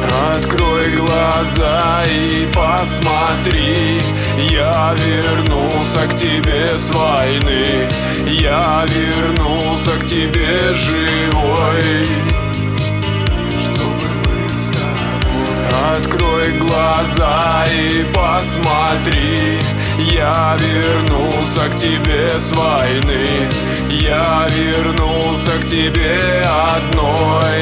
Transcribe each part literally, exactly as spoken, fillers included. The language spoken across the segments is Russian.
Открой глаза и посмотри, я вернулся к тебе с войны, я вернулся к тебе живой, чтобы быть с тобой. Открой глаза и посмотри, я вернулся к тебе с войны, я вернулся к тебе одной.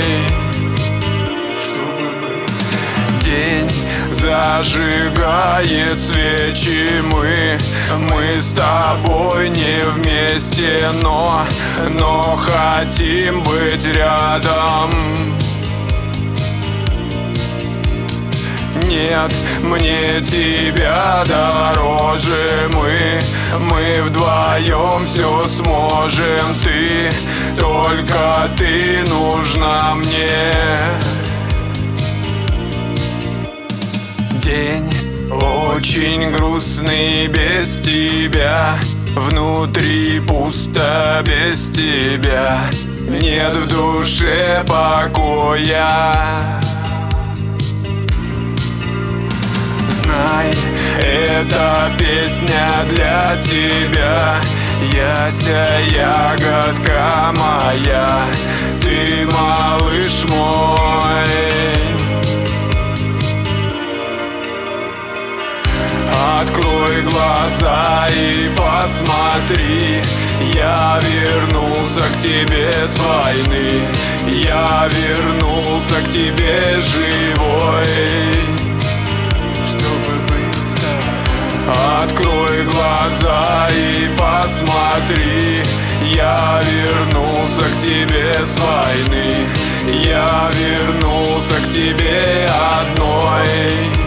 День зажигает свечи, мы, мы с тобой не вместе, но, но хотим быть рядом. Нет, мне тебя дороже, мы, мы вдвоем все сможем, ты, только ты нужна мне. День очень грустный без тебя, внутри пусто без тебя, нет в душе покоя. Знай, эта песня для тебя, Яся, ягодка моя, ты малыш мой. Открой глаза и посмотри, я вернулся к тебе с войны, я вернулся к тебе живой, чтобы быть с тобой. Открой глаза и посмотри, я вернулся к тебе с войны, я вернулся к тебе одной.